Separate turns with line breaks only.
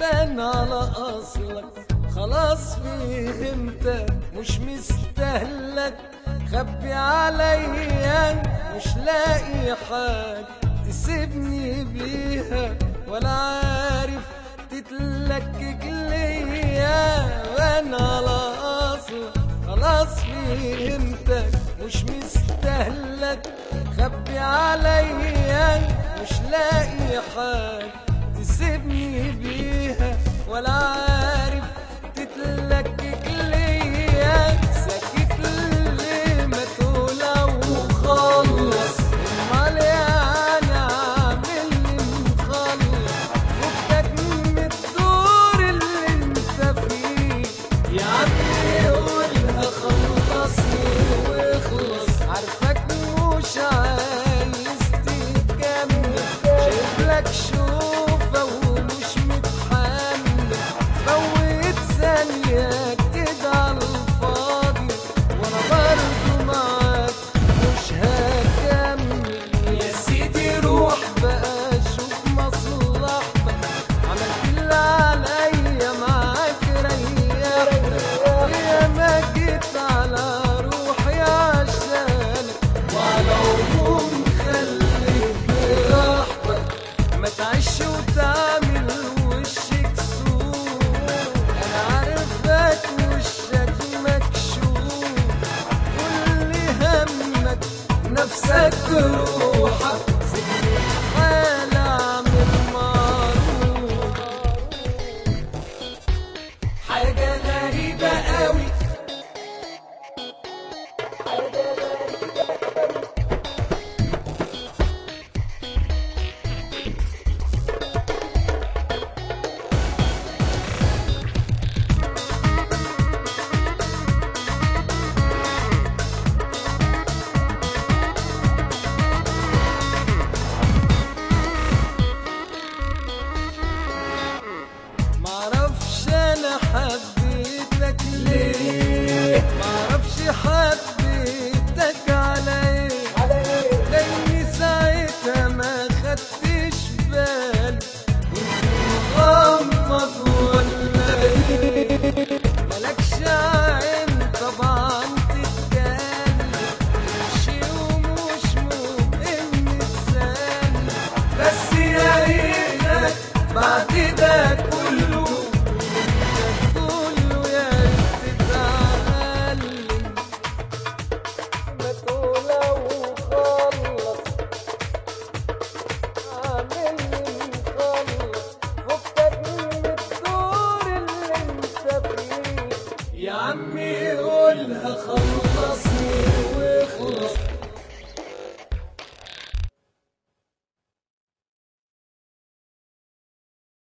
بان على اصلك، خلاص فهمتك مش مستهلك. خبي عليا مش لاقي حاجة تسيبني بيها، ولا عارف تتلكك ليا. وانا على اصلك خلاص فهمتك مش مستهلك. خبي عليا مش لاقي حاجة تسيبني بيها، ولا عارف تتلكك ليا. ساكت ليه ما تقول وخلص، امال يعني عامل لي مخلص. فكك من الدور اللي انت فيه يا عمي، قولها خلصني واخلص. عارفك مش عايز تكمل، شايفلك شوفة ومش متحمل. فوت ثانية كده عالفاضي وانا برضو معاك مش هكمل. يا سيدي روح بقى شوف مصلحتك، عملت اللي عليا معاك ريحتك. يا ما جيت على روحي عشانك، وعلى العموم خليك براحتك. ما تعيش وتعمل وشك سوق، انا عارفك وشك مكشوف. واللي همك نفسك روحك، سيبني في حالي اعمل معروف. حاجة غريبة قوي، معرفش انا حبيتك ليه، معرفش حبيتك على ايه. لاني ساعتها ما خدتش بالي كنت مغمض ولا ايه. ملكش عين طبعا تتكلم، شي ومش مهم تسالم. بس يا ريتك بعد ده كله يا ريت تتعلم. ما تقول وخلص، عامل لي مخلص. فكك من الدور اللي انت فيه يا عمي، قولها خلص.